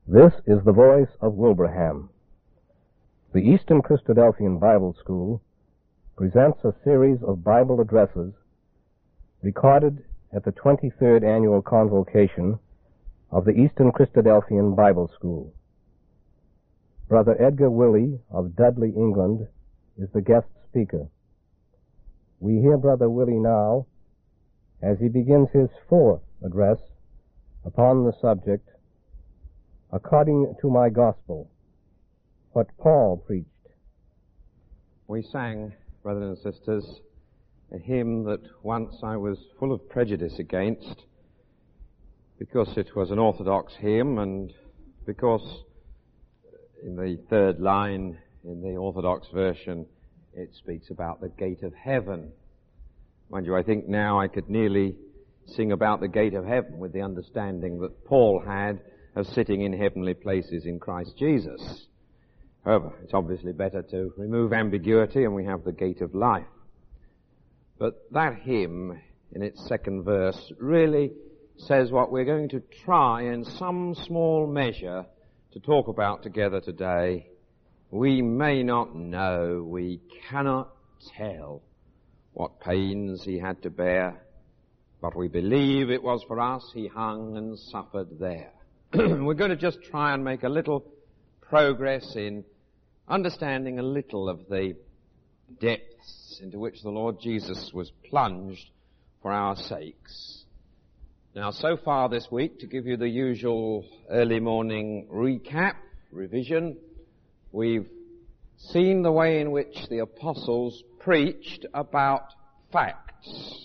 This is the voice of Wilbraham. The Eastern Christadelphian Bible School presents a series of Bible addresses recorded at the 23rd Annual Convocation of the Eastern Christadelphian Bible School. Brother Edgar Willey of Dudley, England, is the guest speaker. We hear Brother Willey now as he begins his fourth address upon the subject, According to My Gospel, what Paul preached. We sang, brothers and sisters, a hymn that once I was full of prejudice against, because it was an Orthodox hymn and because in the third line in the Orthodox version it speaks about the gate of heaven. Mind you, I think now I could nearly sing about the gate of heaven with the understanding that Paul had of sitting in heavenly places in Christ Jesus. However, it's obviously better to remove ambiguity, and we have the gate of life. But that hymn, in its second verse, really says what we're going to try in some small measure to talk about together today. We may not know, we cannot tell what pains he had to bear, but we believe it was for us he hung and suffered there. We're going to just try and make a little progress in understanding a little of the depths into which the Lord Jesus was plunged for our sakes. Now, so far this week, to give you the usual early morning recap, revision, we've seen the way in which the apostles preached about facts.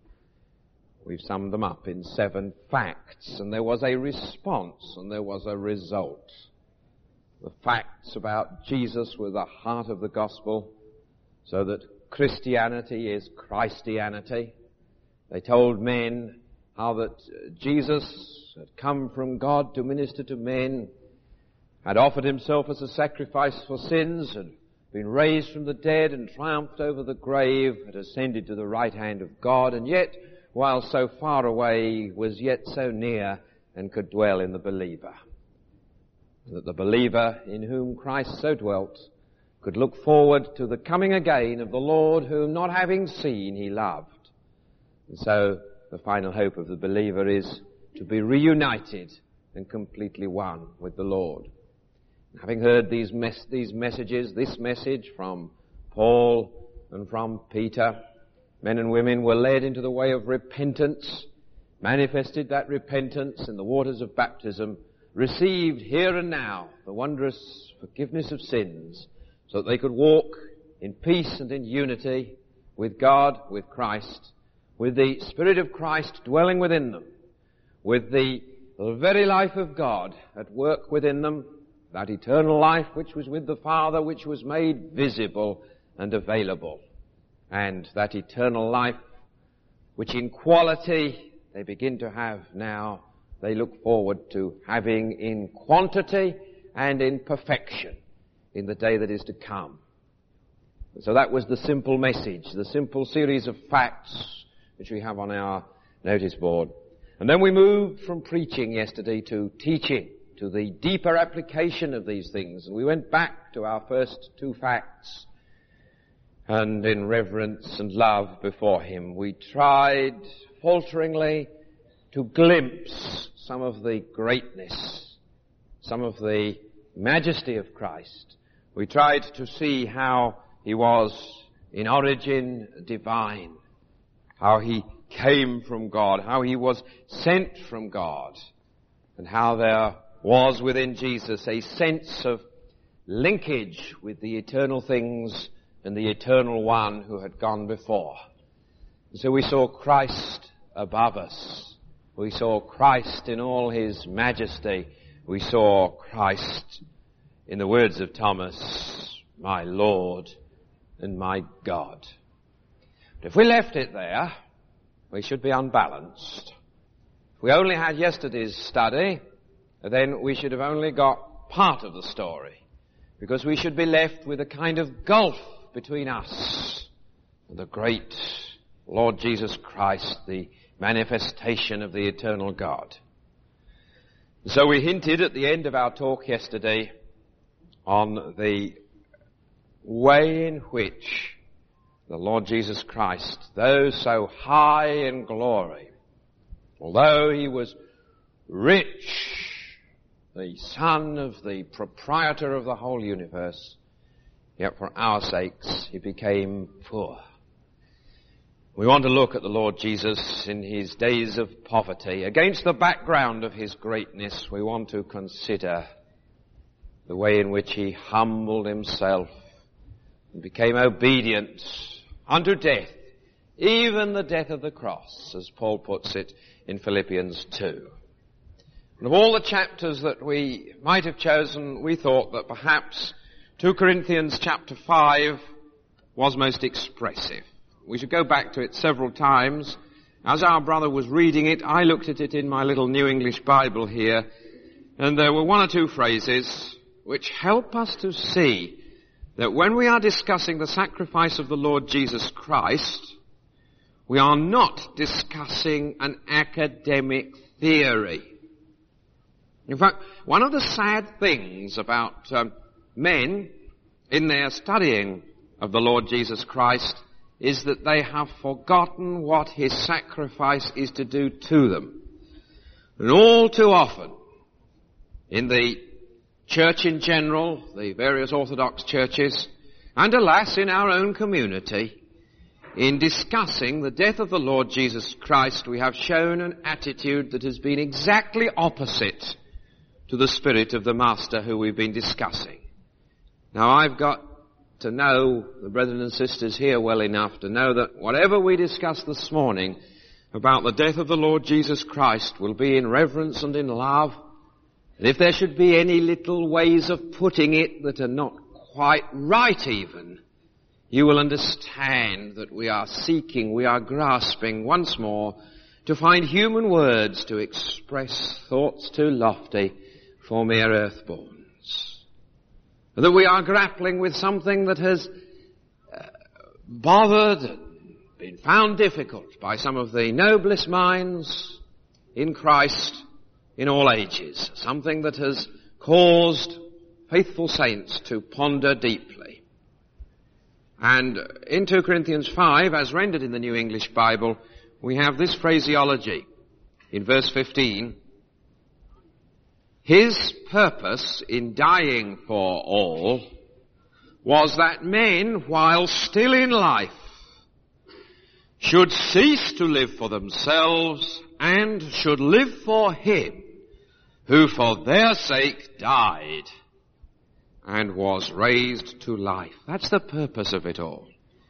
We've summed them up in 7 facts, and there was a response and there was a result. The facts about Jesus were the heart of the gospel, so that Christianity is Christianity. They told men how that Jesus had come from God to minister to men, had offered himself as a sacrifice for sins, had been raised from the dead and triumphed over the grave, had ascended to the right hand of God, and yet, while so far away, was yet so near and could dwell in the believer. That the believer in whom Christ so dwelt could look forward to the coming again of the Lord whom, not having seen, he loved. And so the final hope of the believer is to be reunited and completely one with the Lord. Having heard these messages, this message from Paul and from Peter, men and women were led into the way of repentance, manifested that repentance in the waters of baptism, received here and now the wondrous forgiveness of sins, so that they could walk in peace and in unity with God, with Christ, with the Spirit of Christ dwelling within them, with the very life of God at work within them, that eternal life which was with the Father, which was made visible and available. And that eternal life, which in quality they begin to have now, they look forward to having in quantity and in perfection in the day that is to come. And so that was the simple message, the simple series of facts which we have on our notice board. And then we moved from preaching yesterday to teaching, to the deeper application of these things. And we went back to our first 2 facts. And in reverence and love before him, we tried falteringly to glimpse some of the greatness, some of the majesty of Christ. We tried to see how he was in origin divine, how he came from God, how he was sent from God, and how there was within Jesus a sense of linkage with the eternal things and the eternal one who had gone before. And so we saw Christ above us. We saw Christ in all his majesty. We saw Christ, in the words of Thomas, my Lord and my God. But if we left it there, we should be unbalanced. If we only had yesterday's study, then we should have only got part of the story, because we should be left with a kind of gulf between us and the great Lord Jesus Christ, the manifestation of the eternal God. So we hinted at the end of our talk yesterday on the way in which the Lord Jesus Christ, though so high in glory, although he was rich, the son of the proprietor of the whole universe, yet for our sakes he became poor. We want to look at the Lord Jesus in his days of poverty. Against the background of his greatness, we want to consider the way in which he humbled himself and became obedient unto death, even the death of the cross, as Paul puts it in Philippians 2. And of all the chapters that we might have chosen, we thought that perhaps 2 Corinthians chapter 5 was most expressive. We should go back to it several times. As our brother was reading it, I looked at it in my little New English Bible here, and there were one or two phrases which help us to see that when we are discussing the sacrifice of the Lord Jesus Christ, we are not discussing an academic theory. In fact, one of the sad things about men in their studying of the Lord Jesus Christ is that they have forgotten what his sacrifice is to do to them. And all too often, in the church in general, the various Orthodox churches, and alas, in our own community, in discussing the death of the Lord Jesus Christ, we have shown an attitude that has been exactly opposite to the spirit of the Master who we've been discussing. Now, I've got to know the brethren and sisters here well enough to know that whatever we discuss this morning about the death of the Lord Jesus Christ will be in reverence and in love. And if there should be any little ways of putting it that are not quite right even, you will understand that we are seeking, we are grasping once more to find human words to express thoughts too lofty for mere earthborns. That we are grappling with something that has bothered and been found difficult by some of the noblest minds in Christ in all ages. Something that has caused faithful saints to ponder deeply. And in 2 Corinthians 5, as rendered in the New English Bible, we have this phraseology in verse 15. His purpose in dying for all was that men, while still in life, should cease to live for themselves and should live for him who for their sake died and was raised to life. That's the purpose of it all.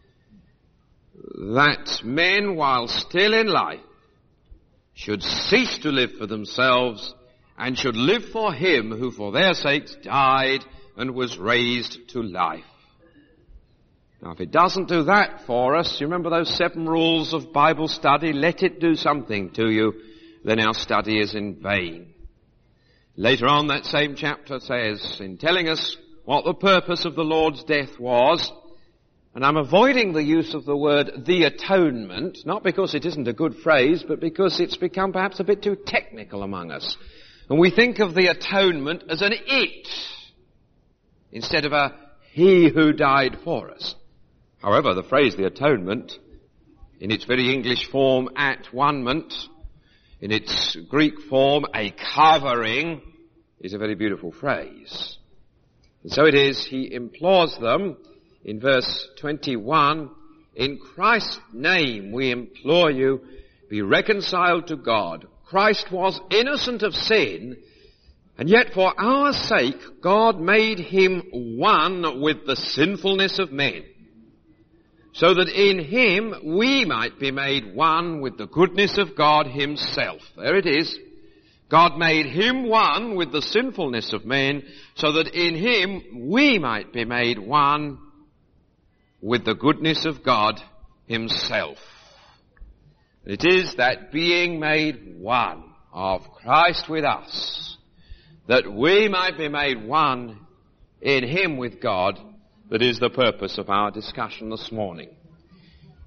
That men, while still in life, should cease to live for themselves and should live for him who for their sakes died and was raised to life. Now, if it doesn't do that for us, you remember those 7 rules of Bible study? Let it do something to you, then our study is in vain. Later on, that same chapter says, in telling us what the purpose of the Lord's death was, and I'm avoiding the use of the word the atonement, not because it isn't a good phrase, but because it's become perhaps a bit too technical among us. And we think of the atonement as an it, instead of a he who died for us. However, the phrase the atonement, in its very English form, at-one-ment, in its Greek form, a covering, is a very beautiful phrase. And so it is, he implores them, in verse 21, in Christ's name we implore you, be reconciled to God. Christ was innocent of sin, and yet for our sake God made him one with the sinfulness of men, so that in him we might be made one with the goodness of God himself. There it is. God made him one with the sinfulness of men, so that in him we might be made one with the goodness of God himself. It is that being made one of Christ with us, that we might be made one in him with God, that is the purpose of our discussion this morning.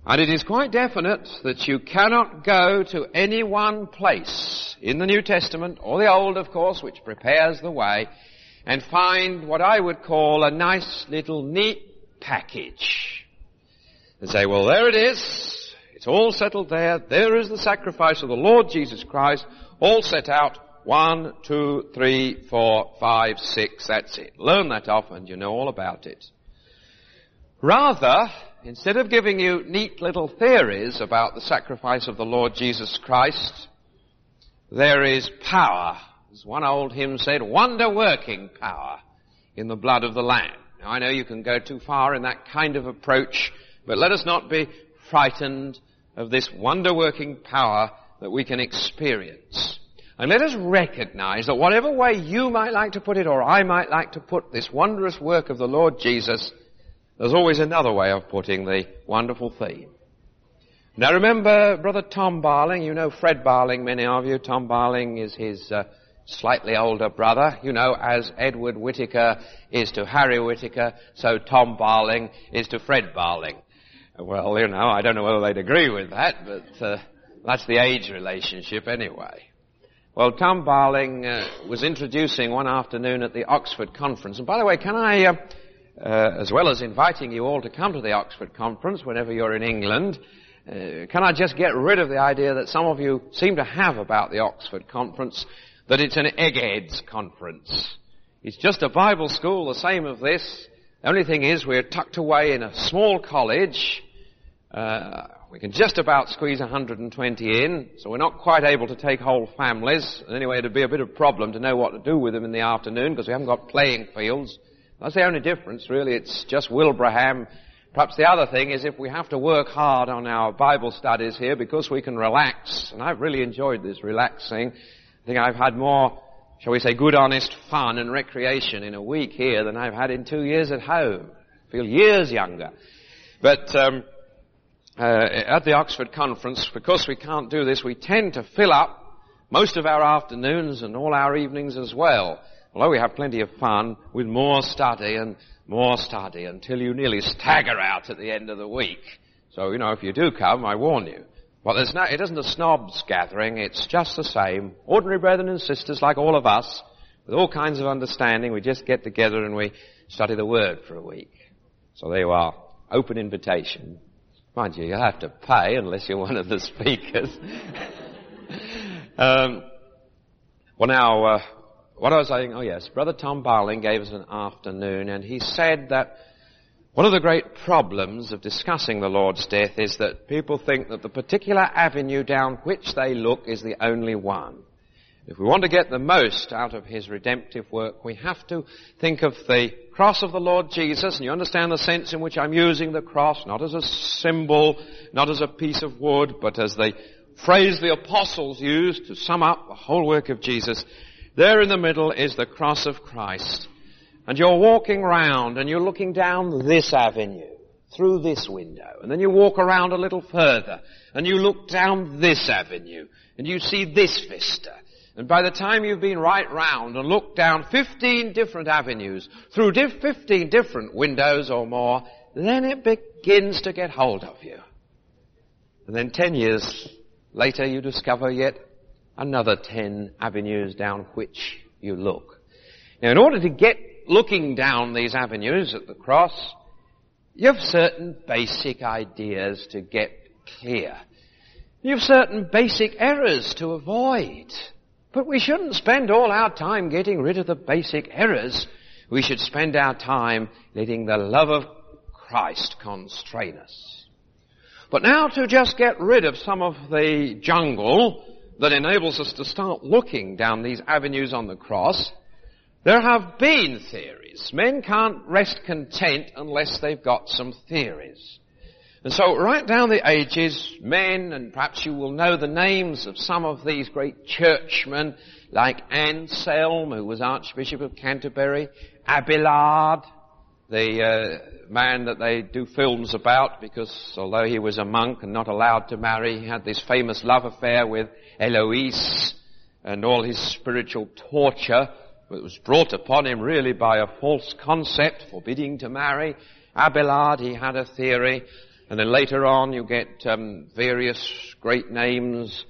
And it is quite definite that you cannot go to any one place in the New Testament, or the Old, of course, which prepares the way, and find what I would call a nice little neat package. And say, well, there it is. It's all settled there. There is the sacrifice of the Lord Jesus Christ, all set out. 1, 2, 3, 4, 5, 6, that's it. Learn that off and you know all about it. Rather, instead of giving you neat little theories about the sacrifice of the Lord Jesus Christ, there is power. As one old hymn said, wonder-working power in the blood of the Lamb. Now, I know you can go too far in that kind of approach, but let us not be frightened of this wonder-working power that we can experience. And let us recognize that whatever way you might like to put it, or I might like to put this wondrous work of the Lord Jesus, there's always another way of putting the wonderful theme. Now remember Brother Tom Barling. You know Fred Barling, many of you. Tom Barling is his slightly older brother. You know, as Edward Whittaker is to Harry Whittaker, so Tom Barling is to Fred Barling. Well, you know, I don't know whether they'd agree with that, but that's the age relationship anyway. Well, Tom Barling was introducing one afternoon at the Oxford Conference. And by the way, can I, as well as inviting you all to come to the Oxford Conference whenever you're in England, can I just get rid of the idea that some of you seem to have about the Oxford Conference, that it's an eggheads conference. It's just a Bible school, the same as this. The only thing is we're tucked away in a small college. We can just about squeeze 120 in, so we're not quite able to take whole families. Anyway, it'd be a bit of a problem to know what to do with them in the afternoon, because we haven't got playing fields. That's the only difference, really. It's just Wilbraham. Perhaps the other thing is if we have to work hard on our Bible studies here, because we can relax, and I've really enjoyed this relaxing. I think I've had more, shall we say, good, honest fun and recreation in a week here than I've had in 2 years at home. I feel years younger. But at the Oxford Conference, because we can't do this, we tend to fill up most of our afternoons and all our evenings as well. Although we have plenty of fun with more study until you nearly stagger out at the end of the week. So, you know, if you do come, I warn you. But it isn't a snobs gathering, it's just the same. Ordinary brethren and sisters like all of us, with all kinds of understanding, we just get together and we study the Word for a week. So there you are. Open invitation. Mind you, you'll have to pay unless you're one of the speakers. What I was saying, Brother Tom Barling gave us an afternoon, and he said that one of the great problems of discussing the Lord's death is that people think that the particular avenue down which they look is the only one. If we want to get the most out of his redemptive work, we have to think of the cross of the Lord Jesus, and you understand the sense in which I'm using the cross, not as a symbol, not as a piece of wood, but as the phrase the apostles used to sum up the whole work of Jesus. There in the middle is the cross of Christ. And you're walking round and you're looking down this avenue, through this window, and then you walk around a little further and you look down this avenue and you see this vista. And by the time you've been right round and looked down 15 different avenues, through 15 different windows or more, then it begins to get hold of you. And then 10 years later you discover yet another 10 avenues down which you look. Now, in order to get looking down these avenues at the cross, you have certain basic ideas to get clear. You have certain basic errors to avoid. But we shouldn't spend all our time getting rid of the basic errors. We should spend our time letting the love of Christ constrain us. But now to just get rid of some of the jungle that enables us to start looking down these avenues on the cross, there have been theories. Men can't rest content unless they've got some theories. And so right down the ages, men, and perhaps you will know the names of some of these great churchmen, like Anselm, who was Archbishop of Canterbury, Abelard, the man that they do films about, because although he was a monk and not allowed to marry, he had this famous love affair with Eloise, and all his spiritual torture was brought upon him really by a false concept forbidding to marry. Abelard, he had a theory. And then later on you get various great names.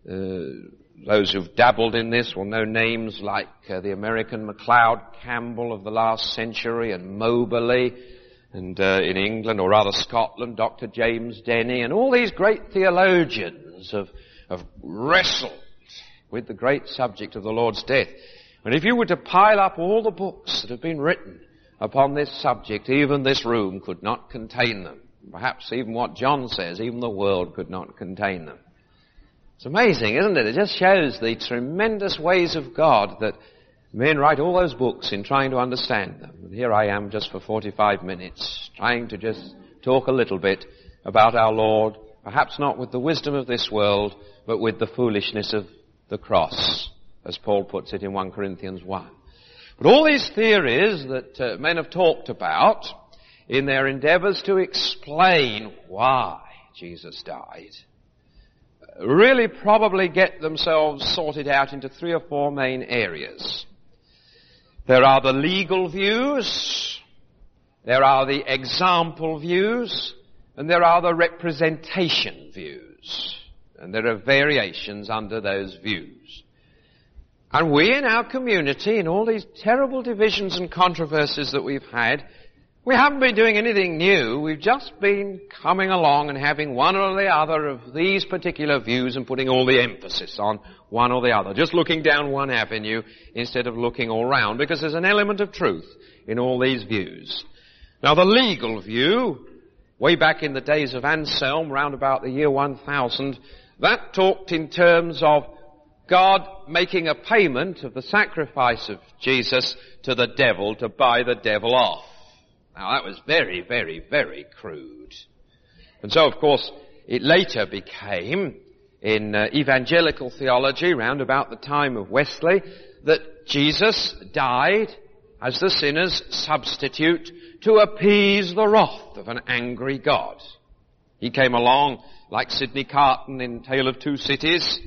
Those who've dabbled in this will know names like the American MacLeod Campbell of the last century, and Moberly, and in England, or rather Scotland, Dr. James Denny, and all these great theologians have wrestled with the great subject of the Lord's death. And if you were to pile up all the books that have been written upon this subject, even this room could not contain them. Perhaps even what John says, even the world could not contain them. It's amazing, isn't it? It just shows the tremendous ways of God that men write all those books in trying to understand them. And here I am just for 45 minutes, trying to just talk a little bit about our Lord, perhaps not with the wisdom of this world, but with the foolishness of the cross, as Paul puts it in 1 Corinthians 1. But all these theories that men have talked about in their endeavors to explain why Jesus died really probably get themselves sorted out into 3 or 4 main areas. There are the legal views, there are the example views, and there are the representation views. And there are variations under those views. And we in our community, in all these terrible divisions and controversies that we've had, we haven't been doing anything new. We've just been coming along and having one or the other of these particular views and putting all the emphasis on one or the other. Just looking down one avenue instead of looking all round, because there's an element of truth in all these views. Now the legal view, way back in the days of Anselm, round about the year 1000, that talked in terms of God making a payment of the sacrifice of Jesus to the devil to buy the devil off. Now that was very, very, very crude. And so of course it later became, in evangelical theology round about the time of Wesley, that Jesus died as the sinner's substitute to appease the wrath of an angry God. He came along like Sidney Carton in Tale of Two Cities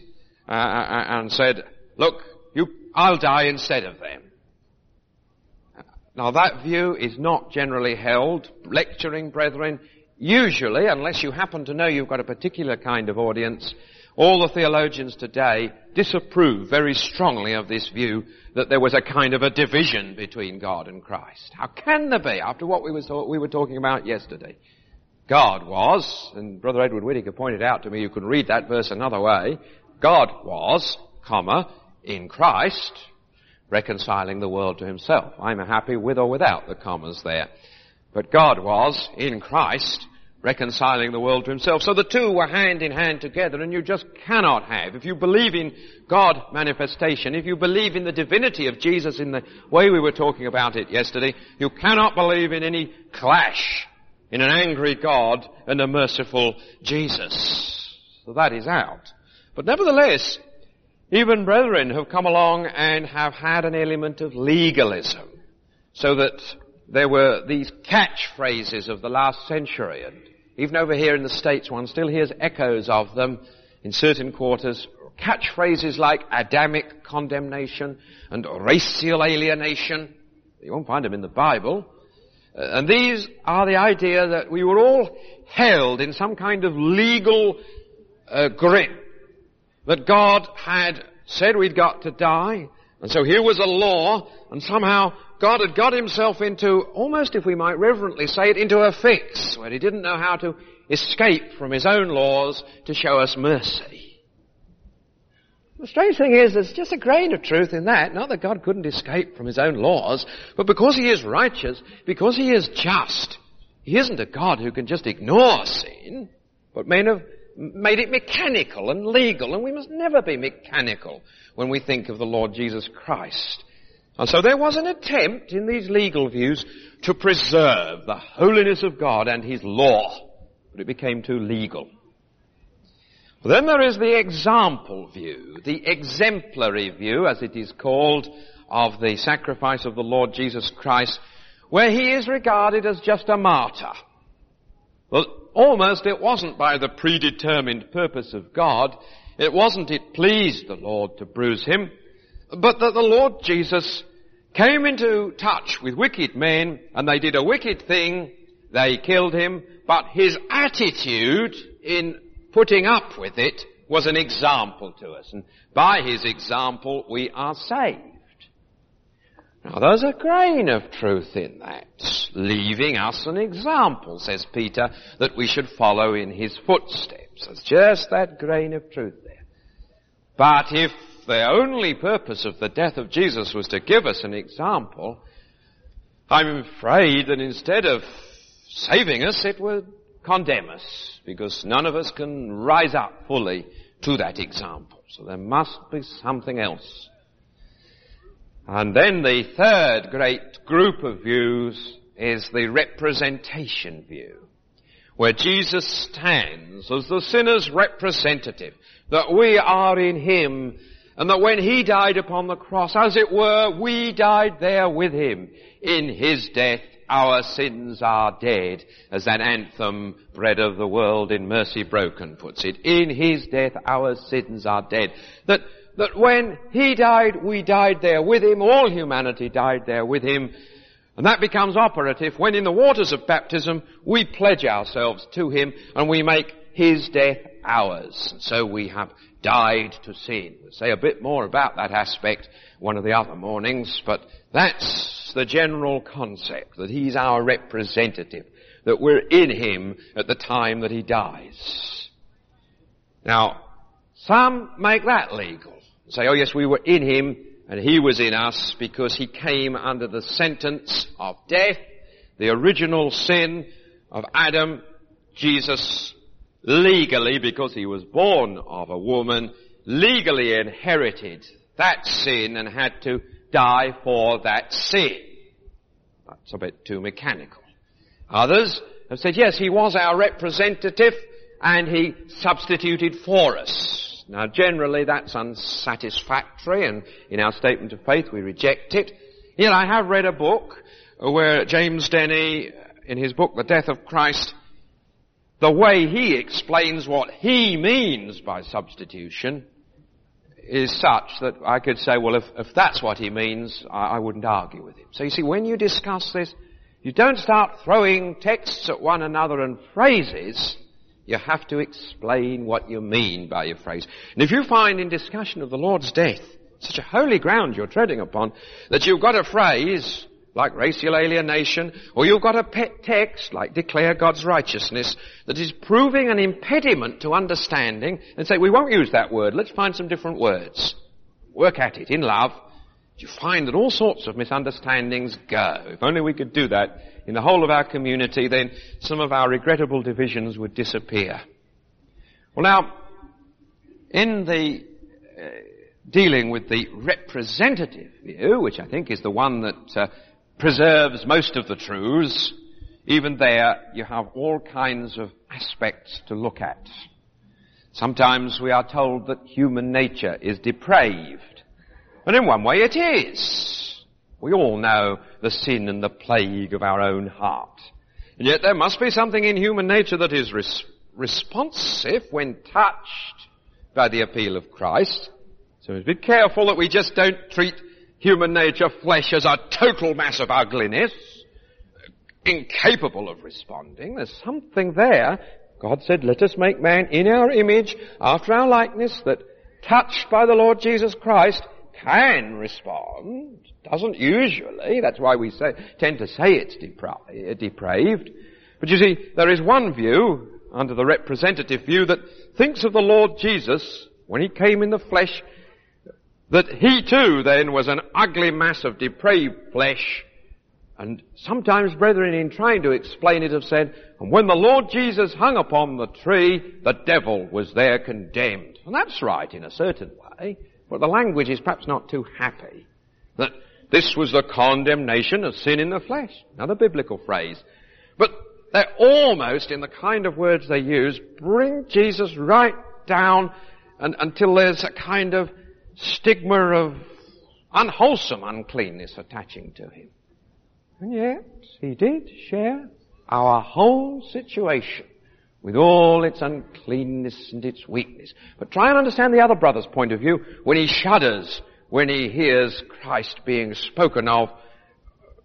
and said, look, I'll die instead of them. Now that view is not generally held. Lecturing brethren, usually, unless you happen to know you've got a particular kind of audience, all the theologians today disapprove very strongly of this view that there was a kind of a division between God and Christ. How can there be, after what we were talking about yesterday? God was, and Brother Edward Whittaker pointed out to me, you could read that verse another way, God was, in Christ, reconciling the world to himself. I'm happy with or without the commas there. But God was, in Christ, reconciling the world to himself. So the two were hand in hand together, and you just cannot have. If you believe in God manifestation, if you believe in the divinity of Jesus in the way we were talking about it yesterday, you cannot believe in any clash in an angry God and a merciful Jesus. So that is out. But nevertheless, even brethren have come along and have had an element of legalism, so that there were these catchphrases of the last century, and even over here in the States one still hears echoes of them in certain quarters. Catchphrases like Adamic condemnation and racial alienation. You won't find them in the Bible. And these are the idea that we were all held in some kind of legal grip. That God had said we'd got to die, and so here was a law, and somehow God had got himself into, almost if we might reverently say it, into a fix, where he didn't know how to escape from his own laws to show us mercy. The strange thing is, there's just a grain of truth in that. Not that God couldn't escape from his own laws, but because he is righteous, because he is just, he isn't a God who can just ignore sin, but men have made it mechanical and legal, and we must never be mechanical when we think of the Lord Jesus Christ. And so there was an attempt in these legal views to preserve the holiness of God and his law, but it became too legal. Then there is the example view, the exemplary view, as it is called, of the sacrifice of the Lord Jesus Christ, where he is regarded as just a martyr. Well, almost it wasn't by the predetermined purpose of God. It wasn't it pleased the Lord to bruise him, but that the Lord Jesus came into touch with wicked men, and they did a wicked thing, They killed him, but his attitude in putting up with it was an example to us. And by his example, we are saved. Now, there's a grain of truth in that, leaving us an example, says Peter, that we should follow in his footsteps. There's just that grain of truth there. But if the only purpose of the death of Jesus was to give us an example, I'm afraid that instead of saving us, it would condemn us, because none of us can rise up fully to that example. So there must be something else. And then the third great group of views is the representation view, where Jesus stands as the sinner's representative, that we are in him, and that when he died upon the cross, as it were, we died there with him. In his death, our sins are dead, as that anthem, Bread of the World in Mercy Broken, puts it. In his death, our sins are dead. That when he died, we died there with him. All humanity died there with him. And that becomes operative when in the waters of baptism we pledge ourselves to him and we make his death ours. And so we have died to sin. We'll say a bit more about that aspect one of the other mornings, but that's the general concept, that he's our representative, that we're in him at the time that he dies. Now, some make that legal. Say, oh yes, we were in him and he was in us because he came under the sentence of death, the original sin of Adam. Jesus legally, because he was born of a woman, legally inherited that sin and had to die for that sin. That's a bit too mechanical. Others have said, yes, he was our representative and he substituted for us. Now, generally, that's unsatisfactory, and in our statement of faith, we reject it. Yet I have read a book where James Denney, in his book, The Death of Christ, the way he explains what he means by substitution is such that I could say, well, if that's what he means, I wouldn't argue with him. So you see, when you discuss this, you don't start throwing texts at one another and phrases. You have to explain what you mean by your phrase. And if you find in discussion of the Lord's death such a holy ground you're treading upon, that you've got a phrase like racial alienation, or you've got a pet text like declare God's righteousness, that is proving an impediment to understanding, and say, we won't use that word, let's find some different words. Work at it in love. You find that all sorts of misunderstandings go. If only we could do that in the whole of our community, then some of our regrettable divisions would disappear. Well now, in the dealing with the representative view, which I think is the one that preserves most of the truths, even there you have all kinds of aspects to look at. Sometimes we are told that human nature is depraved. And in one way it is. We all know the sin and the plague of our own heart. And yet there must be something in human nature that is responsive when touched by the appeal of Christ. So be careful that we just don't treat human nature, flesh, as a total mass of ugliness, incapable of responding. There's something there. God said, let us make man in our image, after our likeness, that touched by the Lord Jesus Christ can respond. Doesn't usually. That's why we tend to say it's depraved. But you see, there is one view, under the representative view, that thinks of the Lord Jesus, when he came in the flesh, that he too then was an ugly mass of depraved flesh. And sometimes, brethren, in trying to explain it, have said, and when the Lord Jesus hung upon the tree, the devil was there condemned. And that's right in a certain way. But the language is perhaps not too happy. That this was the condemnation of sin in the flesh. Another biblical phrase. But they're almost, in the kind of words they use, bring Jesus right down until there's a kind of stigma of unwholesome uncleanness attaching to him. And yet, he did share our whole situation with all its uncleanness and its weakness. But try and understand the other brother's point of view when he shudders, when he hears Christ being spoken of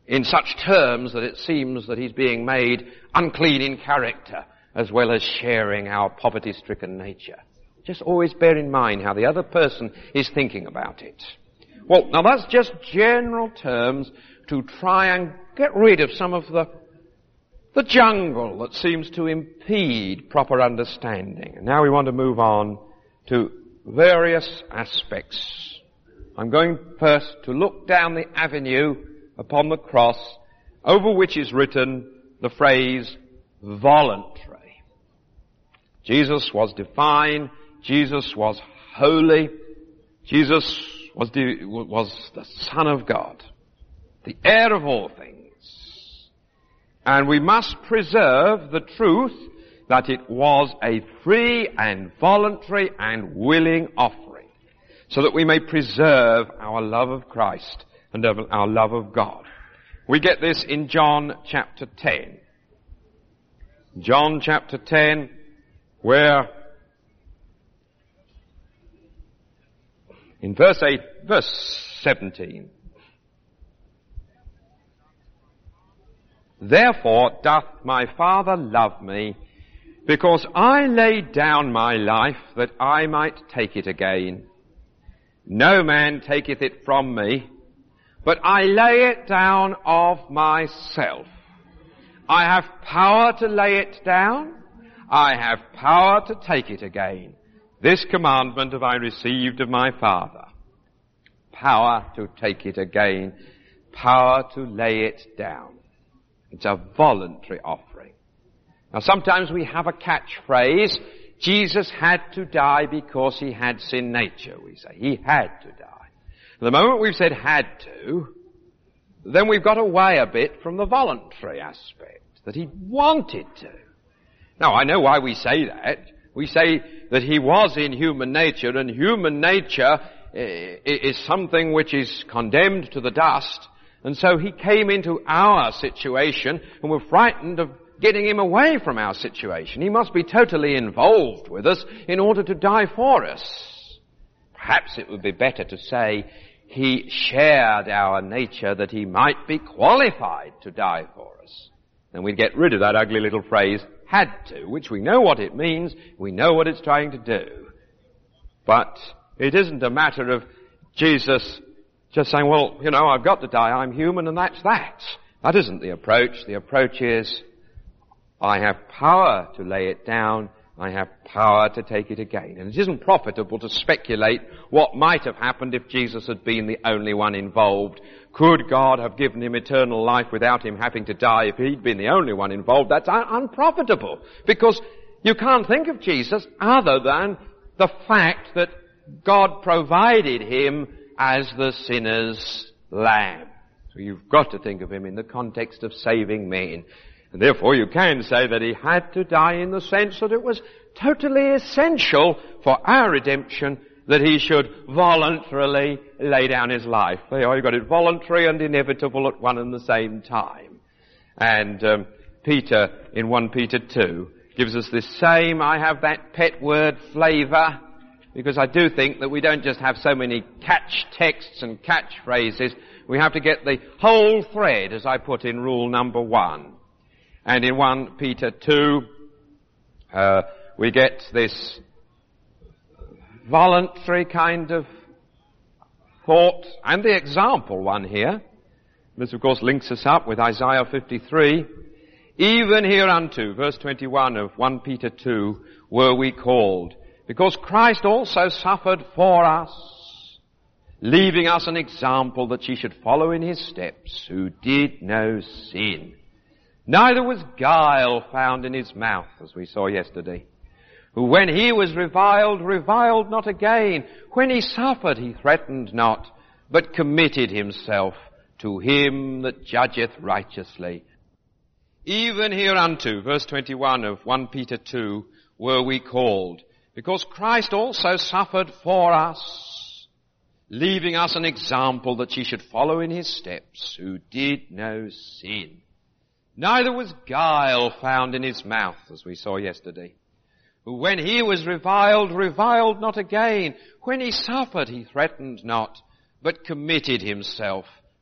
in such terms that it seems that he's being made unclean in character as well as sharing our poverty-stricken nature. Just always bear in mind how the other person is thinking about it. Well, now that's just general terms to try and get rid of some of the jungle that seems to impede proper understanding. And now we want to move on to various aspects. I'm going first to look down the avenue upon the cross over which is written the phrase voluntary. Jesus was divine. Jesus was holy. Jesus was the Son of God, the heir of all things. And we must preserve the truth that it was a free and voluntary and willing offering, so that we may preserve our love of Christ and our love of God. We get this in John chapter 10. John chapter 10, where in verse 17, "Therefore doth my Father love me, because I laid down my life that I might take it again. No man taketh it from me, but I lay it down of myself. I have power to lay it down. I have power to take it again. This commandment have I received of my Father." Power to take it again. Power to lay it down. It's a voluntary offering. Now sometimes we have a catchphrase, Jesus had to die because he had sin nature, we say. He had to die. The moment we've said had to, then we've got away a bit from the voluntary aspect, that he wanted to. Now I know why we say that. We say that he was in human nature, and human nature is something which is condemned to the dust. And so he came into our situation, and we're frightened of getting him away from our situation. He must be totally involved with us in order to die for us. Perhaps it would be better to say he shared our nature that he might be qualified to die for us. Then we'd get rid of that ugly little phrase, had to, which we know what it means, we know what it's trying to do. But it isn't a matter of Jesus just saying, well, you know, I've got to die, I'm human, and that's that. That isn't the approach. The approach is, I have power to lay it down, I have power to take it again. And it isn't profitable to speculate what might have happened if Jesus had been the only one involved. Could God have given him eternal life without him having to die if he'd been the only one involved? That's unprofitable, because you can't think of Jesus other than the fact that God provided him as the sinner's lamb. So you've got to think of him in the context of saving men. And therefore you can say that he had to die in the sense that it was totally essential for our redemption that he should voluntarily lay down his life. There you've got it, voluntary and inevitable at one and the same time. And Peter, in 1 Peter 2, gives us this same, I have that pet word, flavour, because I do think that we don't just have so many catch texts and catchphrases. We have to get the whole thread, as I put in rule number 1. And in 1 Peter 2, we get this voluntary kind of thought and the example one here. This, of course, links us up with Isaiah 53. Even hereunto, verse 21 of 1 Peter 2, were we called, because Christ also suffered for us, leaving us an example that ye should follow in his steps, who did no sin. Neither was guile found in his mouth, as we saw yesterday. Who when he was reviled, reviled not again. When he suffered, he threatened not, but committed himself to him that judgeth righteously. Even hereunto, verse 21 of 1 Peter 2, were we called, because Christ also suffered for us, leaving us an example that ye should follow in his steps, who did no sin. Neither was guile found in his mouth, as we saw yesterday. Who when he was reviled, reviled not again. When he suffered, he threatened not, but committed himself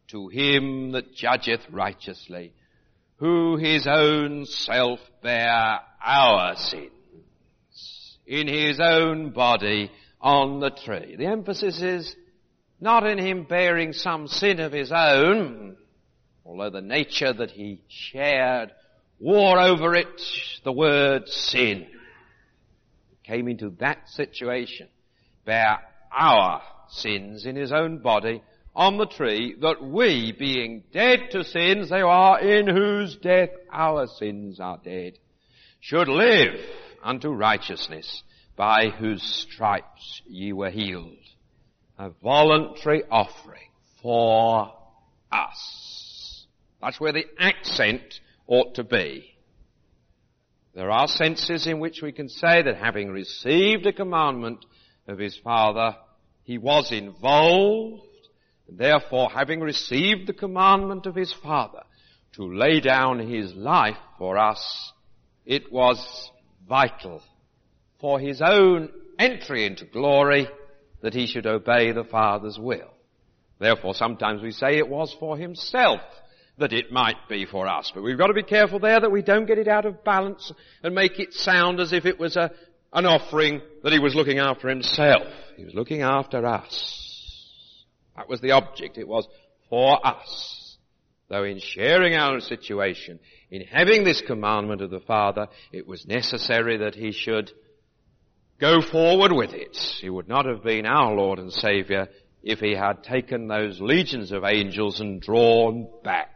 to him that judgeth righteously, who his own self bare our sins in his own body on the tree. The emphasis is not in him bearing some sin of his own, although the nature that he shared wore over it the word sin. He came into that situation, bear our sins in his own body on the tree, that we, being dead to sins, they are in whose death our sins are dead, should live unto righteousness, by whose stripes ye were healed. A voluntary offering for us. That's where the accent ought to be. There are senses in which we can say that having received a commandment of his Father, he was involved, and therefore having received the commandment of his Father to lay down his life for us, it was vital for his own entry into glory that he should obey the Father's will. Therefore, sometimes we say it was for himself that it might be for us. But we've got to be careful there that we don't get it out of balance and make it sound as if it was an offering that he was looking after himself. He was looking after us. That was the object. It was for us. Though in sharing our situation, in having this commandment of the Father, it was necessary that he should go forward with it. He would not have been our Lord and Saviour if he had taken those legions of angels and drawn back.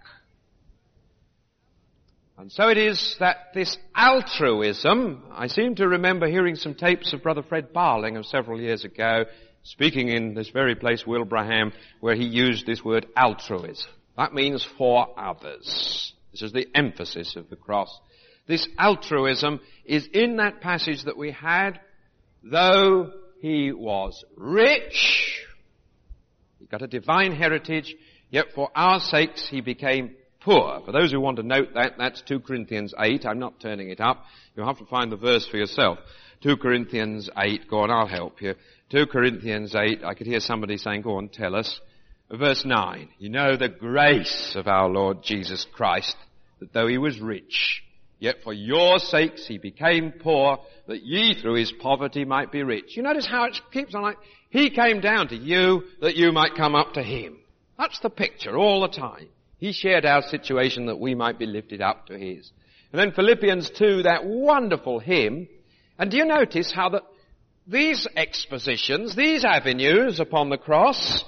And so it is that this altruism, I seem to remember hearing some tapes of Brother Fred Barling of several years ago, speaking in this very place, Wilbraham, where he used this word altruism. That means for others. This is the emphasis of the cross. This altruism is in that passage that we had, though he was rich, he got a divine heritage, yet for our sakes he became poor. For those who want to note that, that's 2 Corinthians 8. I'm not turning it up. You'll have to find the verse for yourself. 2 Corinthians 8. Go on, I'll help you. 2 Corinthians 8. I could hear somebody saying, go on, tell us. Verse 9. You know the grace of our Lord Jesus Christ, that though he was rich, yet for your sakes he became poor, that ye through his poverty might be rich. You notice how it keeps on like, he came down to you that you might come up to him. That's the picture all the time. He shared our situation that we might be lifted up to his. And then Philippians 2, that wonderful hymn. And do you notice how that these expositions, these avenues upon the cross,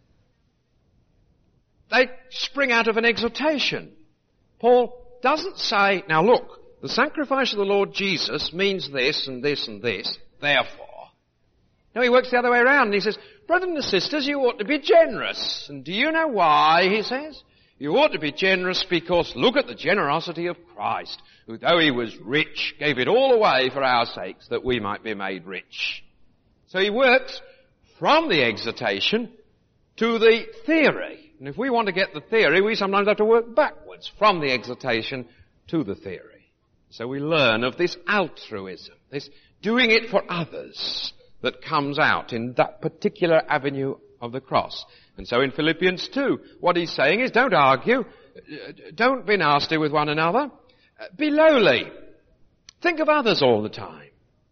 they spring out of an exhortation. Paul doesn't say, now look, the sacrifice of the Lord Jesus means this and this and this, therefore. No, he works the other way around and he says, brothers and sisters, you ought to be generous. And do you know why, he says? You ought to be generous because look at the generosity of Christ, who though he was rich, gave it all away for our sakes that we might be made rich. So he works from the exhortation to the theory. And if we want to get the theory, we sometimes have to work backwards from the exhortation to the theory. So we learn of this altruism, this doing it for others that comes out in that particular avenue of the cross. And so in Philippians 2, what he's saying is don't argue, don't be nasty with one another, be lowly, think of others all the time.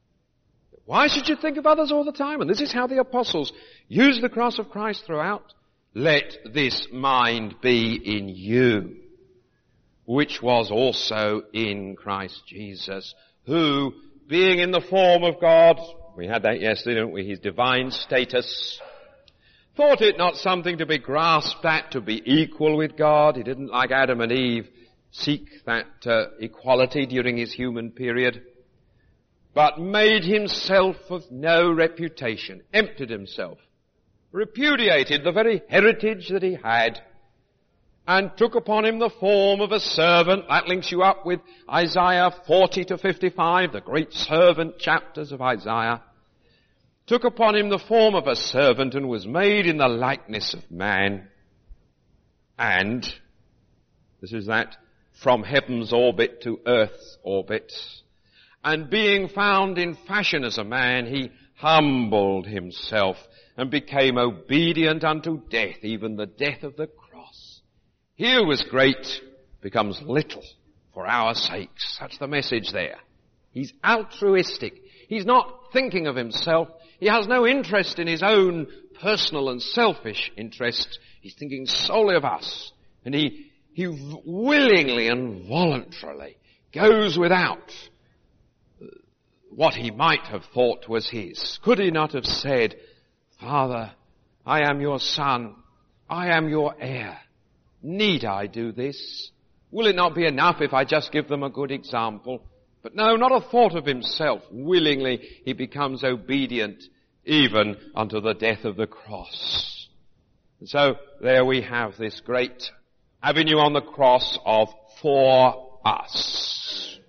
Why should you think of others all the time? And this is how the apostles use the cross of Christ throughout. Let this mind be in you, which was also in Christ Jesus, who, being in the form of God, we had that yesterday, didn't we, his divine status, thought it not something to be grasped at, to be equal with God. He didn't, like Adam and Eve, seek that equality during his human period, but made himself of no reputation, emptied himself, repudiated the very heritage that he had, and took upon him the form of a servant. That links you up with Isaiah 40 to 55, the great servant chapters of Isaiah. Took upon him the form of a servant and was made in the likeness of man. And, this is that, from heaven's orbit to earth's orbit. And being found in fashion as a man, he humbled himself and became obedient unto death, even the death of the cross. He who was great becomes little for our sakes. That's the message there. He's altruistic. He's not thinking of himself. He has no interest in his own personal and selfish interests. He's thinking solely of us. And he willingly and voluntarily goes without what he might have thought was his. Could he not have said, Father, I am your son. I am your heir. Need I do this? Will it not be enough if I just give them a good example? But no, not a thought of himself. Willingly he becomes obedient even unto the death of the cross. And so there we have this great avenue on the cross of for us.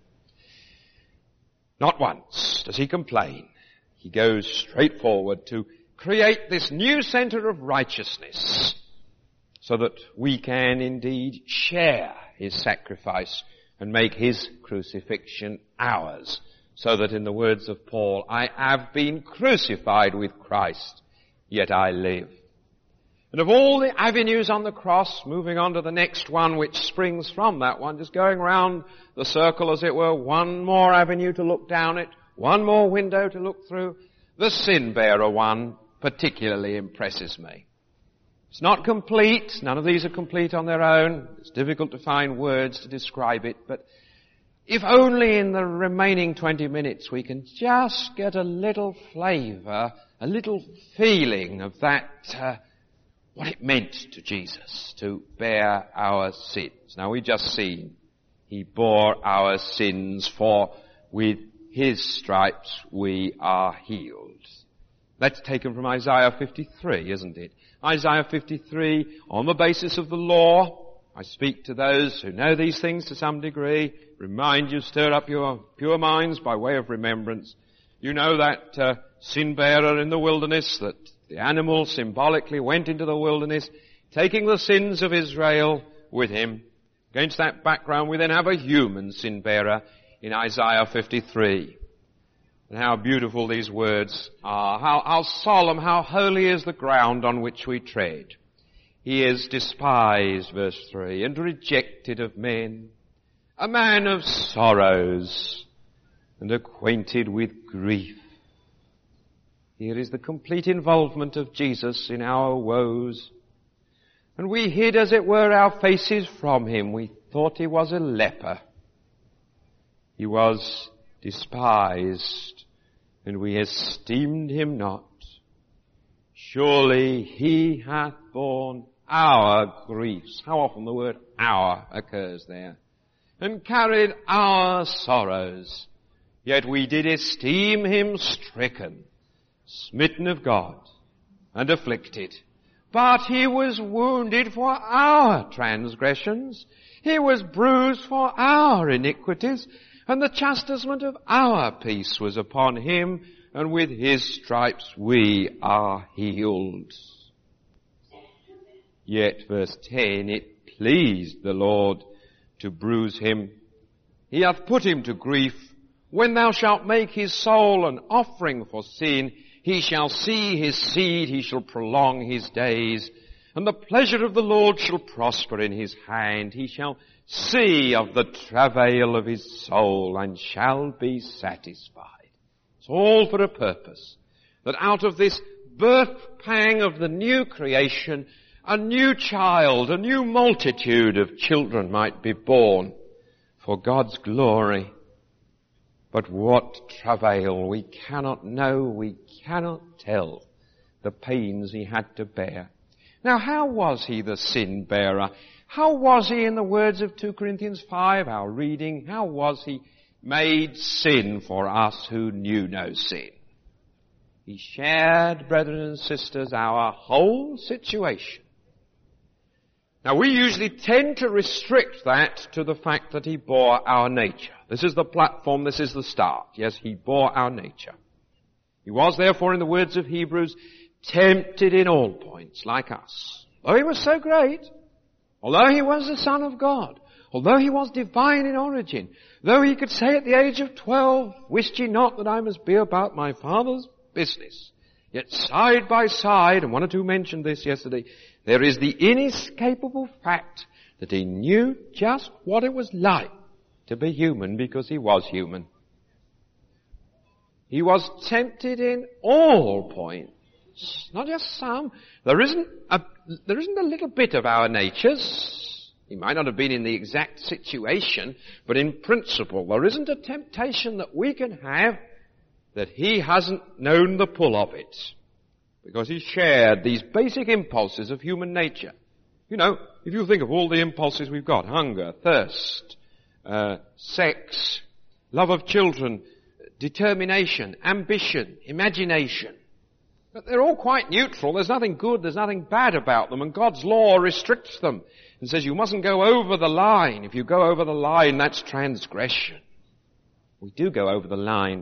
Not once does he complain. He goes straight forward to create this new center of righteousness so that we can indeed share his sacrifice and make his crucifixion ours. So that in the words of Paul, I have been crucified with Christ, yet I live. And of all the avenues on the cross, moving on to the next one which springs from that one, just going round the circle as it were, one more avenue to look down it, one more window to look through, the sin-bearer one particularly impresses me. It's not complete. None of these are complete on their own. It's difficult to find words to describe it, but if only in the remaining 20 minutes we can just get a little flavour, a little feeling of that, what it meant to Jesus to bear our sins. Now we've just seen he bore our sins, for with his stripes we are healed. That's taken from Isaiah 53, isn't it? Isaiah 53, on the basis of the law. I speak to those who know these things to some degree, remind you, stir up your pure minds by way of remembrance. You know that sin-bearer in the wilderness, that the animal symbolically went into the wilderness, taking the sins of Israel with him. Against that background, we then have a human sin-bearer in Isaiah 53. And how beautiful these words are, how solemn, how holy is the ground on which we tread. He is despised, verse 3, and rejected of men, a man of sorrows and acquainted with grief. Here is the complete involvement of Jesus in our woes. And we hid, as it were, our faces from him. We thought he was a leper. He was despised, and we esteemed him not. Surely he hath borne our griefs. How often the word our occurs there. And carried our sorrows. Yet we did esteem him stricken, smitten of God, and afflicted. But he was wounded for our transgressions. He was bruised for our iniquities. And the chastisement of our peace was upon him, and with his stripes we are healed. Yet, verse 10, it pleased the Lord to bruise him. He hath put him to grief. When thou shalt make his soul an offering for sin, he shall see his seed, he shall prolong his days. And the pleasure of the Lord shall prosper in his hand. He shall see of the travail of his soul and shall be satisfied. It's all for a purpose. That out of this birth pang of the new creation, a new child, a new multitude of children might be born for God's glory. But what travail! We cannot know, we cannot tell the pains he had to bear. Now, how was he the sin bearer? How was he, in the words of 2 Corinthians 5, our reading, how was he made sin for us who knew no sin? He shared, brethren and sisters, our whole situation. Now, we usually tend to restrict that to the fact that he bore our nature. This is the platform, this is the start. Yes, he bore our nature. He was, therefore, in the words of Hebrews, tempted in all points, like us. Though he was so great, although he was the Son of God, although he was divine in origin, though he could say at the age of 12, wist ye not that I must be about my Father's business? Yet side by side, and one or two mentioned this yesterday, there is the inescapable fact that he knew just what it was like to be human because he was human. He was tempted in all points, not just some. There isn't a little bit of our natures. He might not have been in the exact situation, but in principle, there isn't a temptation that we can have that he hasn't known the pull of it, because he shared these basic impulses of human nature. You know, if you think of all the impulses we've got, hunger, thirst, sex, love of children, determination, ambition, imagination. But they're all quite neutral. There's nothing good, there's nothing bad about them, and God's law restricts them and says you mustn't go over the line. If you go over the line, that's transgression. We do go over the line.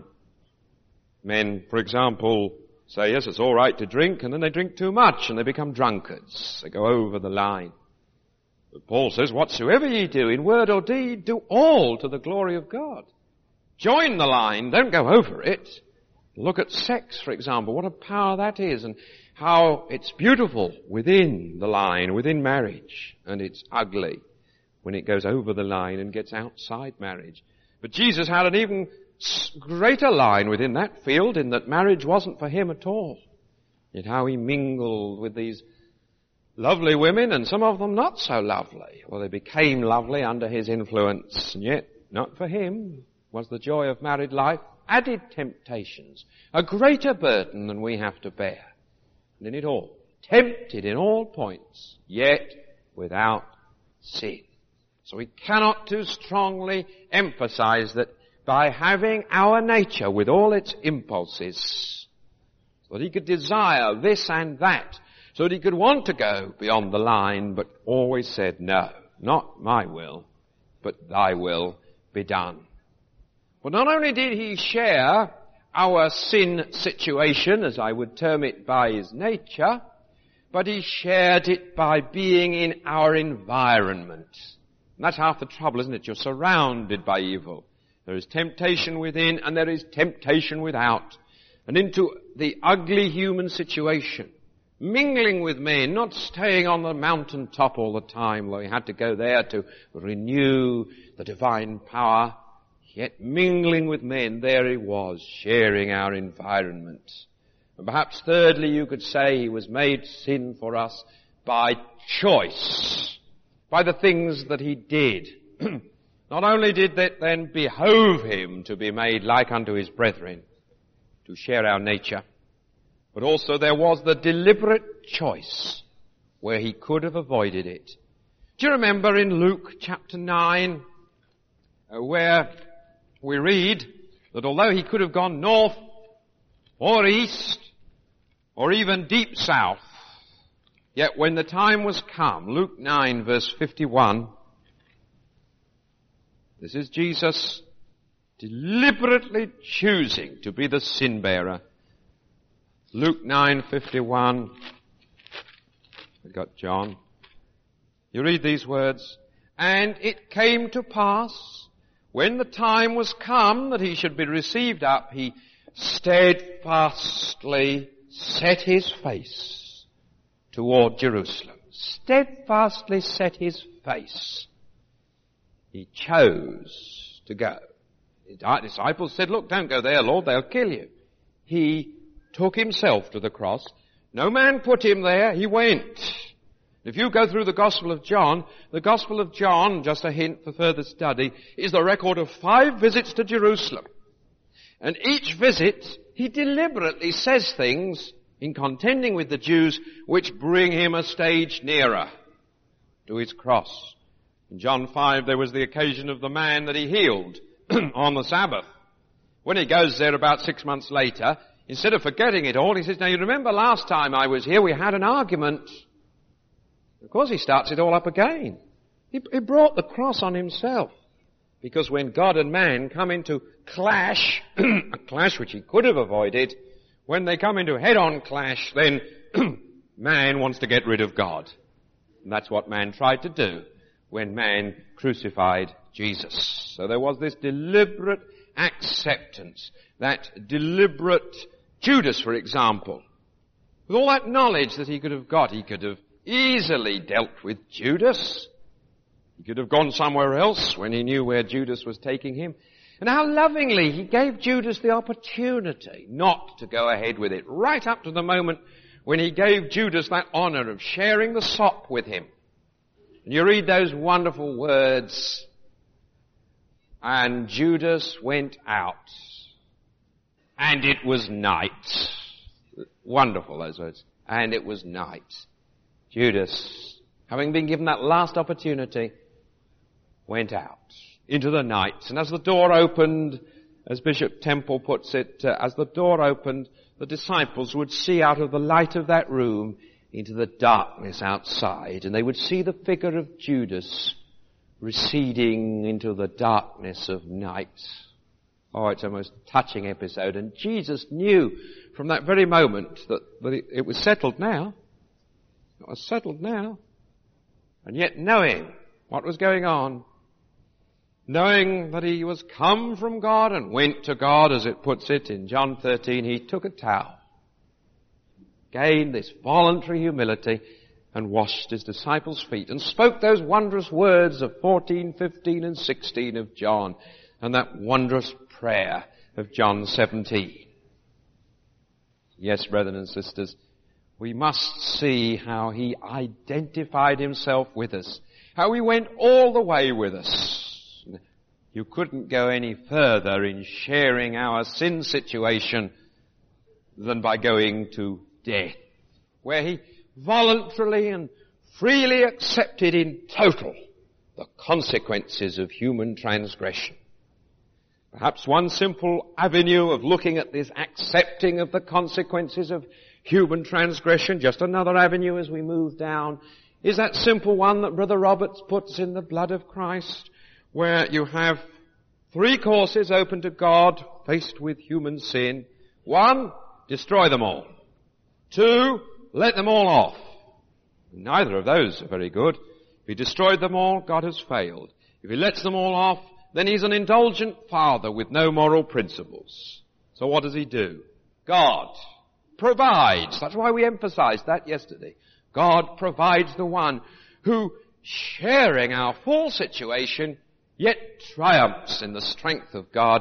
Men, for example, say, yes, it's all right to drink, and then they drink too much, and they become drunkards. They go over the line. But Paul says, whatsoever ye do, in word or deed, do all to the glory of God. Join the line, don't go over it. Look at sex, for example, what a power that is, and how it's beautiful within the line, within marriage, and it's ugly when it goes over the line and gets outside marriage. But Jesus had an even greater line within that field, in that marriage wasn't for him at all. Yet how he mingled with these lovely women, and some of them not so lovely. Well, they became lovely under his influence, and yet not for him was the joy of married life. Added temptations, a greater burden than we have to bear. And in it all, tempted in all points, yet without sin. So we cannot too strongly emphasize that by having our nature with all its impulses, so that he could desire this and that, so that he could want to go beyond the line, but always said, no, not my will, but thy will be done. But not only did he share our sin situation, as I would term it, by his nature, but he shared it by being in our environment. And that's half the trouble, isn't it? You're surrounded by evil. There is temptation within and there is temptation without. And into the ugly human situation, mingling with men, not staying on the mountaintop all the time, though he had to go there to renew the divine power. Yet mingling with men, there he was, sharing our environment. And perhaps thirdly, you could say he was made sin for us by choice, by the things that he did. Not only did it then behove him to be made like unto his brethren, to share our nature, but also there was the deliberate choice where he could have avoided it. Do you remember in Luke chapter 9, where we read that although he could have gone north or east or even deep south, yet when the time was come, Luke 9 verse 51, this is Jesus deliberately choosing to be the sin bearer. Luke 9:51. We've got John. You read these words, and it came to pass, when the time was come that he should be received up, he steadfastly set his face toward Jerusalem. Steadfastly set his face. He chose to go. His disciples said, look, don't go there, Lord, they'll kill you. He took himself to the cross. No man put him there, he went. If you go through the Gospel of John, just a hint for further study, is the record of 5 visits to Jerusalem. And each visit, he deliberately says things in contending with the Jews which bring him a stage nearer to his cross. In John 5, there was the occasion of the man that he healed on the Sabbath. When he goes there about 6 months later, instead of forgetting it all, he says, now you remember last time I was here, we had an argument. Of course, he starts it all up again. He brought the cross on himself. Because when God and man come into clash, a clash which he could have avoided, when they come into head-on clash, then man wants to get rid of God. And that's what man tried to do when man crucified Jesus. So there was this deliberate acceptance, that deliberate Judas, for example. With all that knowledge that he could have got, he could have easily dealt with Judas. could have gone somewhere else when he knew where Judas was taking him. And how lovingly he gave Judas the opportunity not to go ahead with it, right up to the moment when he gave Judas that honor of sharing the sop with him. And you read those wonderful words, and Judas went out, and it was night. Wonderful, those words. And it was night. Judas, having been given that last opportunity, went out into the night. And as the door opened, as Bishop Temple puts it, as the door opened, the disciples would see out of the light of that room into the darkness outside, and they would see the figure of Judas receding into the darkness of night. Oh, it's a most touching episode, and Jesus knew from that very moment that it was settled now. It was settled now. And yet knowing what was going on, knowing that he was come from God and went to God, as it puts it in John 13, he took a towel, gained this voluntary humility, and washed his disciples' feet, and spoke those wondrous words of 14, 15, and 16 of John, and that wondrous prayer of John 17. Yes, brethren and sisters, we must see how he identified himself with us, how he went all the way with us. You couldn't go any further in sharing our sin situation than by going to death, where he voluntarily and freely accepted in total the consequences of human transgression. Perhaps one simple avenue of looking at this accepting of the consequences of human transgression, just another avenue as we move down, is that simple one that Brother Roberts puts in the blood of Christ, where you have three courses open to God faced with human sin. One, destroy them all. Two, let them all off. Neither of those are very good. If he destroyed them all, God has failed. If he lets them all off, then he's an indulgent father with no moral principles. So what does he do? God provides. That's why we emphasized that yesterday. God provides the one who, sharing our full situation, yet triumphs in the strength of God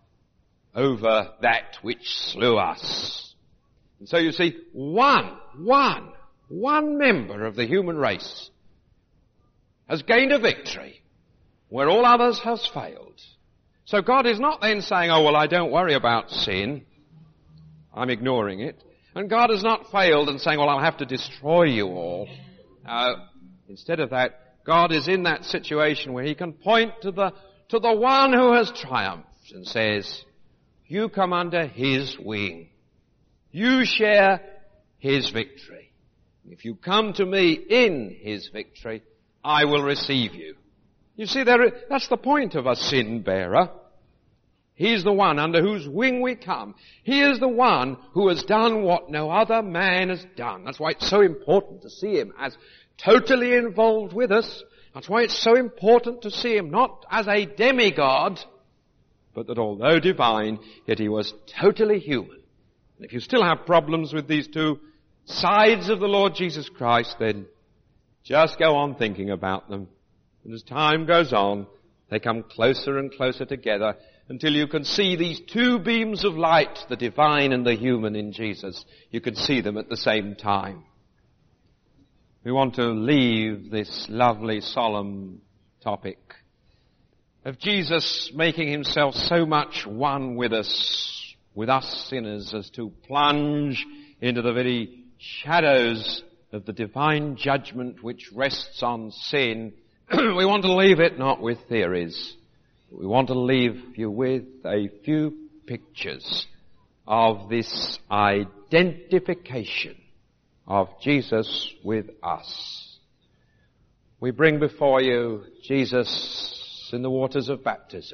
over that which slew us. And so you see, one member of the human race has gained a victory where all others has failed. So God is not then saying, oh, well, I don't worry about sin. I'm ignoring it. And God has not failed and saying, well, I'll have to destroy you all. Instead of that, God is in that situation where he can point to the one who has triumphed and says, you come under his wing. You share his victory. If you come to me in his victory, I will receive you. You see, that's the point of a sin bearer. He's the one under whose wing we come. He is the one who has done what no other man has done. That's why it's so important to see him as totally involved with us. That's why it's so important to see him not as a demigod, but that although divine, yet he was totally human. And if you still have problems with these two sides of the Lord Jesus Christ, then just go on thinking about them. And as time goes on, they come closer and closer together until you can see these two beams of light, the divine and the human in Jesus. You can see them at the same time. We want to leave this lovely, solemn topic of Jesus making himself so much one with us sinners, as to plunge into the very shadows of the divine judgment which rests on sin. We want to leave it not with theories. We want to leave you with a few pictures of this identification of Jesus with us. We bring before you Jesus in the waters of baptism.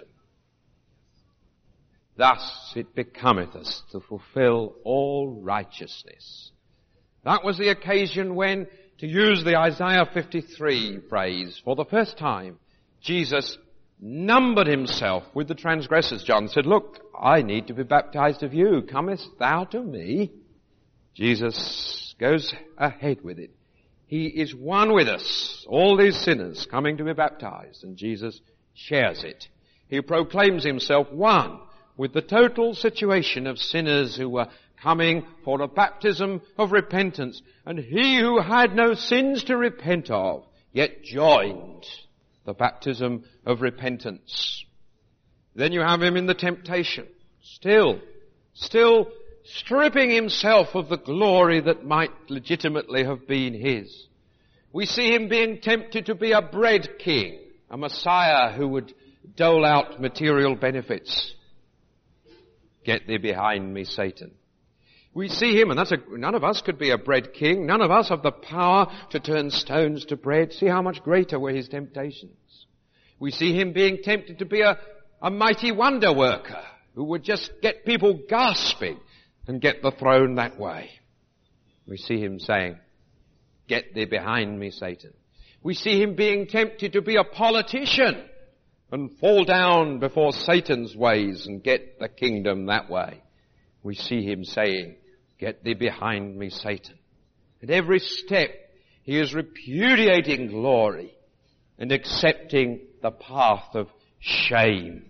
Thus it becometh us to fulfill all righteousness. That was the occasion when, to use the Isaiah 53 phrase, for the first time, Jesus numbered himself with the transgressors. John said, look, I need to be baptized of you. Comest thou to me? Jesus goes ahead with it. He is one with us, all these sinners coming to be baptized, and Jesus shares it. He proclaims himself one with the total situation of sinners who were coming for a baptism of repentance, and he who had no sins to repent of, yet joined the baptism of repentance. Then you have him in the temptation, still stripping himself of the glory that might legitimately have been his. We see him being tempted to be a bread king, a Messiah who would dole out material benefits. Get thee behind me, Satan. We see him, and none of us could be a bread king. None of us have the power to turn stones to bread. See how much greater were his temptations. We see him being tempted to be a mighty wonder worker who would just get people gasping and get the throne that way. We see him saying, get thee behind me, Satan. We see him being tempted to be a politician and fall down before Satan's ways and get the kingdom that way. We see him saying, get thee behind me, Satan. At every step, he is repudiating glory and accepting the path of shame.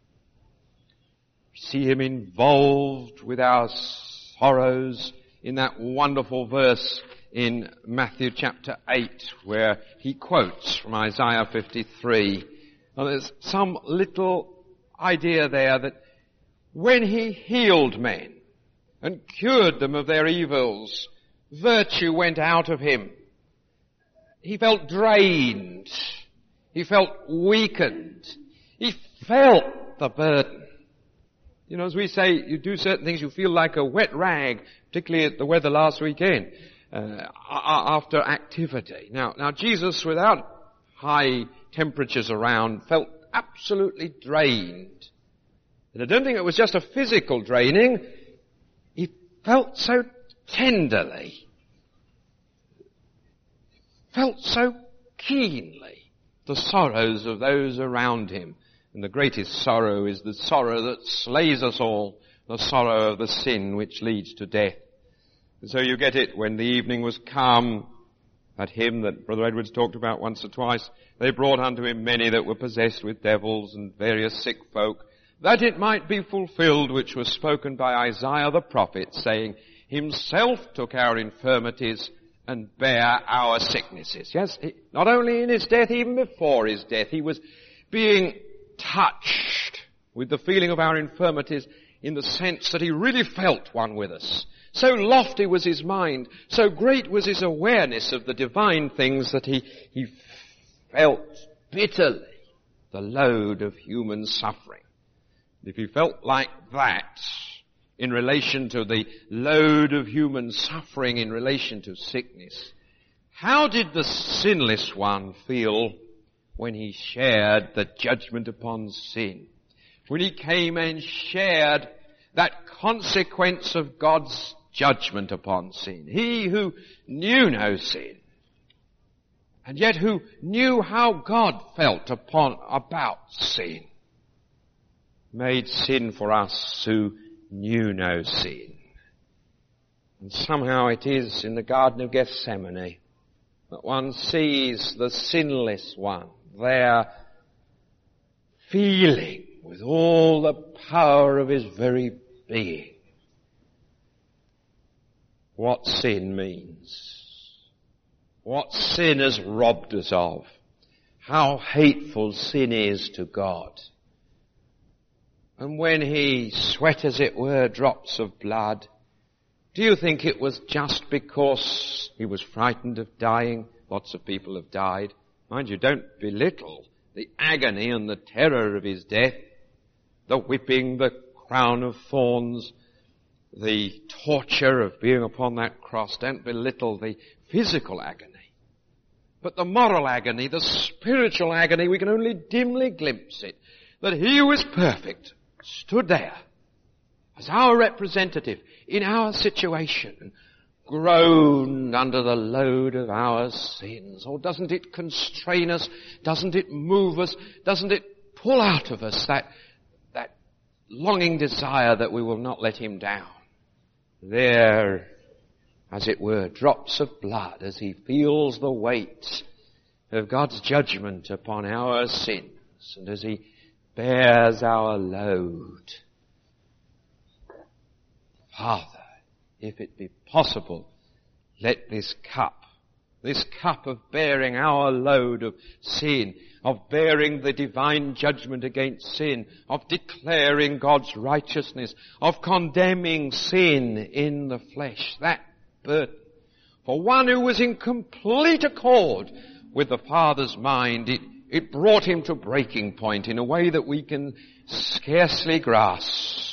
We see him involved with our sorrows in that wonderful verse in Matthew chapter 8 where he quotes from Isaiah 53. And there's some little idea there that when he healed men and cured them of their evils, virtue went out of him. He felt drained. He felt weakened. He felt the burden. You know, as we say, you do certain things, you feel like a wet rag, particularly at the weather last weekend, after activity. Now Jesus, without high temperatures around, felt absolutely drained. And I don't think it was just a physical draining. He felt so tenderly, felt so keenly the sorrows of those around him. And the greatest sorrow is the sorrow that slays us all, the sorrow of the sin which leads to death. And so you get it when the evening was come, that hymn that Brother Edwards talked about once or twice, they brought unto him many that were possessed with devils and various sick folk, that it might be fulfilled which was spoken by Isaiah the prophet, saying, himself took our infirmities and bare our sicknesses. Yes, not only in his death, even before his death, he was being touched with the feeling of our infirmities in the sense that he really felt one with us. So lofty was his mind, so great was his awareness of the divine things that he felt bitterly the load of human suffering. If he felt like that in relation to the load of human suffering in relation to sickness, how did the sinless one feel when he shared the judgment upon sin? When he came and shared that consequence of God's judgment upon sin. He who knew no sin, and yet who knew how God felt about sin, made sin for us who knew no sin. And somehow it is in the Garden of Gethsemane that one sees the sinless one there feeling with all the power of his very being what sin means, what sin has robbed us of, how hateful sin is to God. And when he sweat, as it were, drops of blood, do you think it was just because he was frightened of dying? Lots of people have died. Mind you, don't belittle the agony and the terror of his death, the whipping, the crown of thorns, the torture of being upon that cross. Don't belittle the physical agony. But the moral agony, the spiritual agony, we can only dimly glimpse it. That he who is perfect stood there as our representative in our situation, groaned under the load of our sins. Oh, doesn't it constrain us? Doesn't it move us? Doesn't it pull out of us that longing desire that we will not let him down? There, as it were, drops of blood as he feels the weight of God's judgment upon our sins and as he bears our load. Father, if it be possible, let this cup of bearing our load of sin, of bearing the divine judgment against sin, of declaring God's righteousness, of condemning sin in the flesh, that burden, for one who was in complete accord with the Father's mind, it brought him to breaking point in a way that we can scarcely grasp.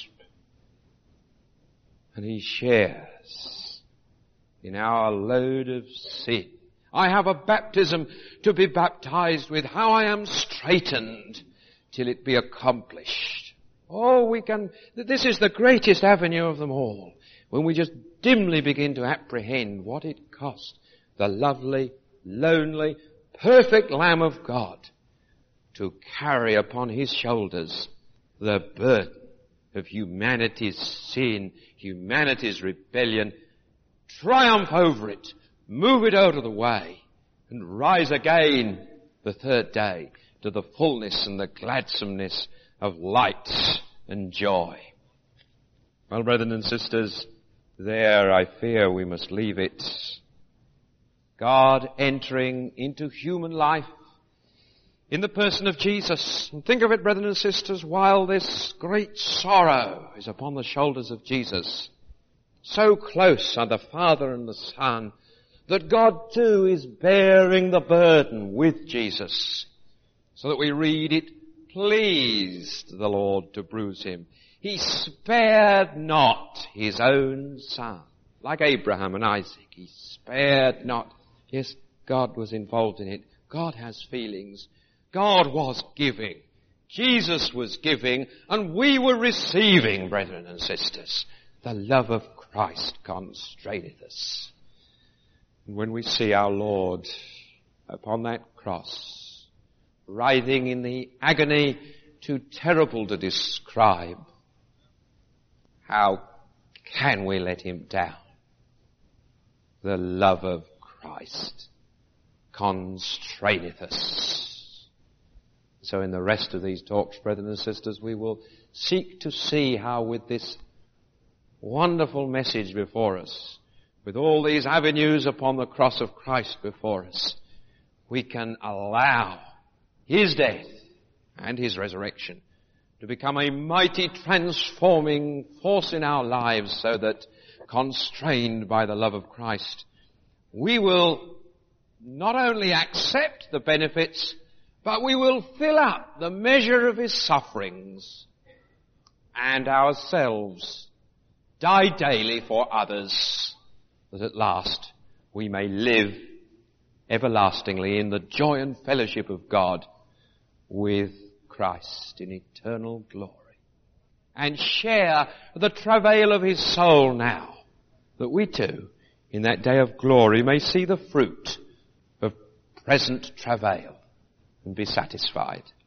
And he shares in our load of sin. I have a baptism to be baptized with, how I am straitened till it be accomplished. This is the greatest avenue of them all, when we just dimly begin to apprehend what it cost the lovely, lonely, perfect Lamb of God to carry upon his shoulders the burden of humanity's sin, humanity's rebellion, triumph over it, move it out of the way, and rise again the third day to the fullness and the gladsomeness of light and joy. Well, brethren and sisters, there I fear we must leave it. God entering into human life in the person of Jesus. And think of it, brethren and sisters, while this great sorrow is upon the shoulders of Jesus, so close are the Father and the Son, that God too is bearing the burden with Jesus, so that we read it pleased the Lord to bruise him. He spared not his own Son. Like Abraham and Isaac, he spared not. Yes, God was involved in it. God has feelings. God was giving. Jesus was giving, and we were receiving, brethren and sisters. The love of Christ constraineth us. And when we see our Lord upon that cross, writhing in the agony too terrible to describe, how can we let him down? The love of Christ constraineth us. So in the rest of these talks, brethren and sisters, we will seek to see how with this wonderful message before us, with all these avenues upon the cross of Christ before us, we can allow his death and his resurrection to become a mighty transforming force in our lives, so that, constrained by the love of Christ, we will not only accept the benefits, but we will fill up the measure of his sufferings and ourselves die daily for others, that at last we may live everlastingly in the joy and fellowship of God with Christ in eternal glory, and share the travail of his soul now, that we too, in that day of glory, may see the fruit of present travail and be satisfied.